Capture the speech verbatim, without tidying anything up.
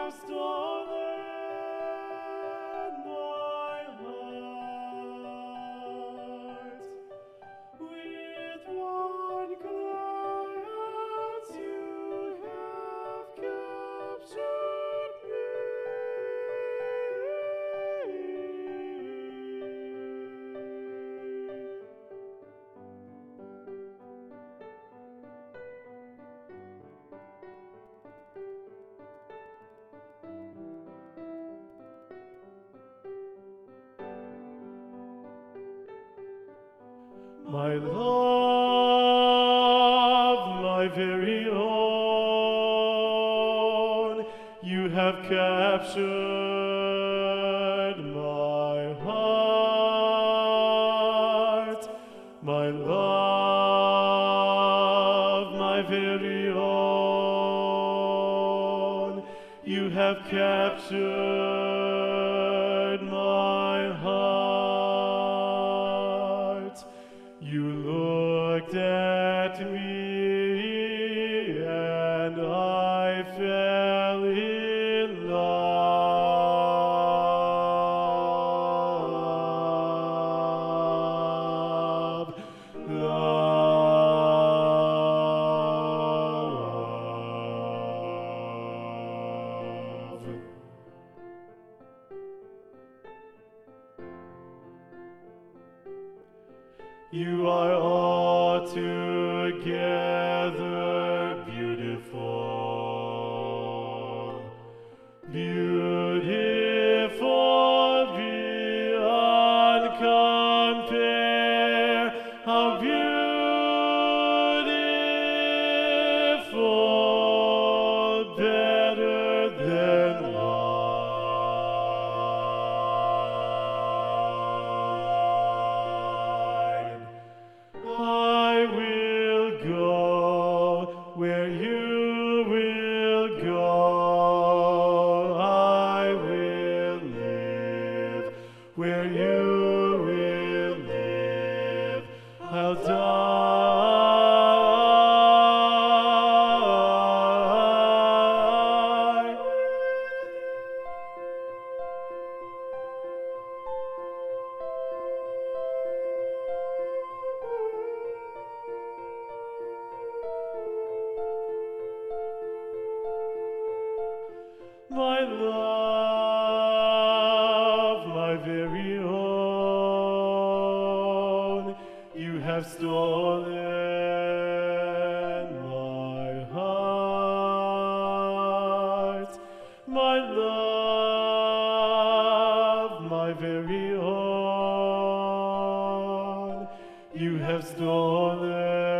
have stolen my heart. With one glance you have captured me. My love, my very own, you have captured my heart. My love, my very own, you have captured my heart. You looked at me and I fell in love. Love. You are altogether beautiful, beautiful beyond compare. How beautiful, better than wine. I will go where you will go. I will live where you will live. I'll die. My love, my very own, you have stolen my heart. My love, my very own, you have stolen